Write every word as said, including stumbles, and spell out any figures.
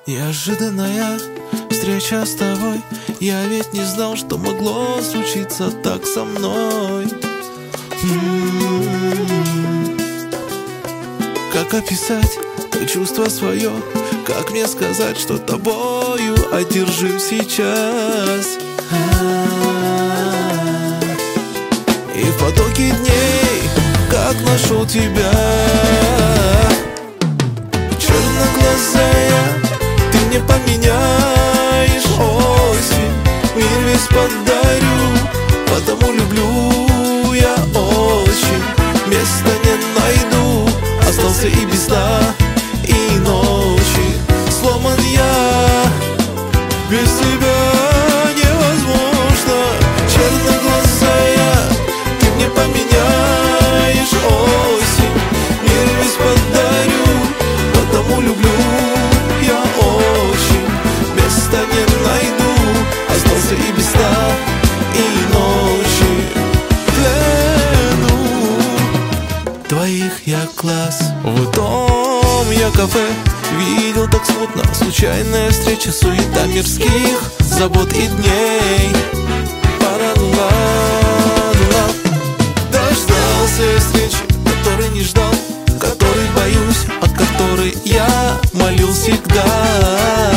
Неожиданная встреча с тобой. Я ведь не знал, что могло случиться так со мной. М-м-м. Как описать то чувство свое? Как мне сказать, что тобою одержим сейчас? И в потоке дней, как нашел тебя, черноглазая, ты мне поменяешь осень, мир весь подарю, потому люблю я очень. Места не найду, остался и без сна, и ночи. Сломан я, без тебя невозможно. Черноглазая, ты мне поменяешь осень, мир весь подарю, потому люблю я очень. Места не найду, остался и без сна, и ночи. В плену твоих я глаз, в том я кафе видел так смутно. Случайная встреча, суета мирских забот и дней. Паралла, дождался встречи, которой не ждал, которой боюсь, от которой я молил всегда.